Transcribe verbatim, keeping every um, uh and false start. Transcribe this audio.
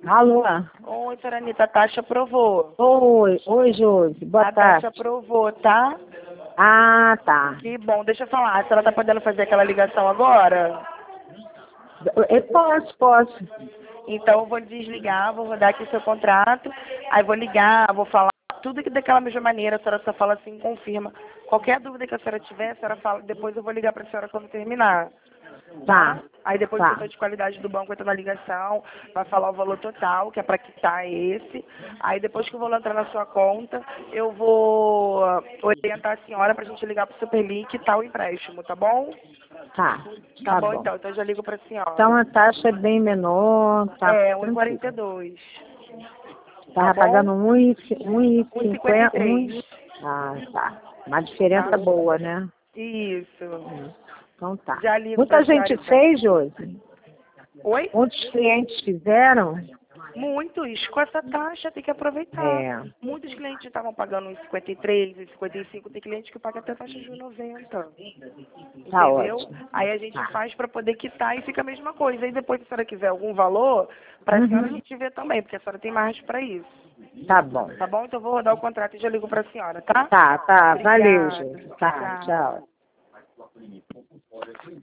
Alô? Oi, senhora Anitta, a taxa aprovou. Oi, oi, Josi. Boa a tarde. taxa aprovou, tá? Ah, tá. Que bom, deixa eu falar. A senhora tá podendo fazer aquela ligação agora? Eu posso, posso. Então eu vou desligar, vou rodar aqui seu contrato, aí vou ligar, vou falar tudo que daquela mesma maneira, a senhora só fala assim, confirma. Qualquer dúvida que a senhora tiver, a senhora fala, depois eu vou ligar para a senhora quando terminar. Tá. Aí depois o Tá. setor de qualidade do banco entra na ligação, vai falar o valor total, que é para quitar esse. Aí depois que o valor entrar na sua conta, eu vou orientar a senhora para a gente ligar para o Superlink e quitar o empréstimo, tá bom? Tá. Tá, Tá bom, bom. então, então eu já ligo para a senhora. Então a taxa é bem menor, tá? É, um e tranquilo. quarenta e dois. Tava bom? pagando um e um e cinquenta e cinquenta. três. Ah, tá. Uma diferença Tá. boa, né? Isso. Hum. Então tá. Já ligo Muita pra senhora, gente então. fez, Josi? Oi? Muitos clientes fizeram? Muitos. Com essa taxa tem que aproveitar. É. Muitos clientes estavam pagando um e cinquenta e três, um e cinquenta e cinco. Tem cliente que paga até taxa de um e noventa. Tá Entendeu? ótimo. Aí a gente Tá. faz para poder quitar e fica a mesma coisa. Aí depois, se a senhora quiser algum valor, para a senhora a Uhum. gente vê também, porque a senhora tem margem para isso. Tá bom. Tá bom? Então eu vou rodar o contrato e já ligo para a senhora, tá? Tá, tá. Valeu, Obrigada. gente. Tá, Tchau. tchau.